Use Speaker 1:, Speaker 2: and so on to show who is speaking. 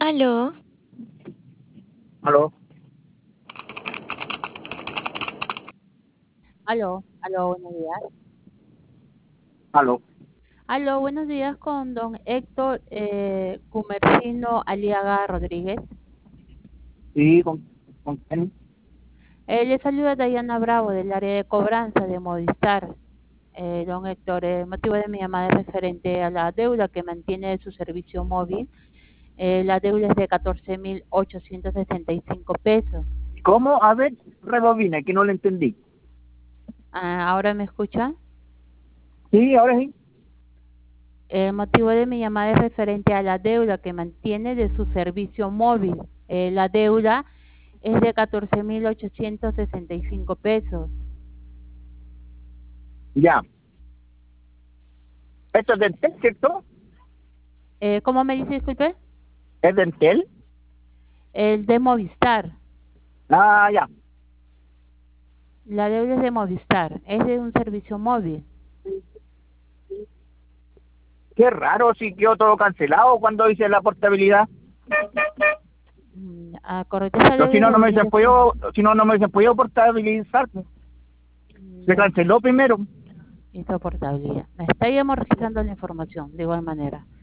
Speaker 1: Aló,
Speaker 2: Aló,
Speaker 3: Aló, buenos días.
Speaker 2: aló.
Speaker 3: Aló, buenos días con don Héctor Cumercino Aliaga Rodríguez.
Speaker 2: Sí, con quién?
Speaker 3: Le saluda Dayana Bravo del área de cobranza de Movistar. Don Héctor, el motivo de mi llamada es referente a la deuda que mantiene de su servicio móvil. La deuda es de 14.865 pesos.
Speaker 2: ¿Cómo? A ver, rebobina, que no lo entendí.
Speaker 3: ¿Ahora me escucha?
Speaker 2: Sí, ahora sí.
Speaker 3: El motivo de mi llamada es referente a la deuda que mantiene de su servicio móvil. La deuda es de 14.865 pesos.
Speaker 2: Ya. Esto es Dentel, ¿cierto?
Speaker 3: ¿Cómo me dice, disculpe?
Speaker 2: ¿Es Dentel?
Speaker 3: El de Movistar.
Speaker 2: Ah, ya.
Speaker 3: La deuda es de Movistar. Es de un servicio móvil.
Speaker 2: Qué raro, si quedó todo cancelado cuando hice la portabilidad.
Speaker 3: Correcto, esa
Speaker 2: Pero si
Speaker 3: deuda
Speaker 2: no, no me
Speaker 3: debería
Speaker 2: hubiesen
Speaker 3: de estar.
Speaker 2: podido, si no, no me hubiesen podido portabilizar. Se
Speaker 3: Ya,
Speaker 2: canceló primero.
Speaker 3: hizo portabilidad. Estaríamos registrando la información de igual manera.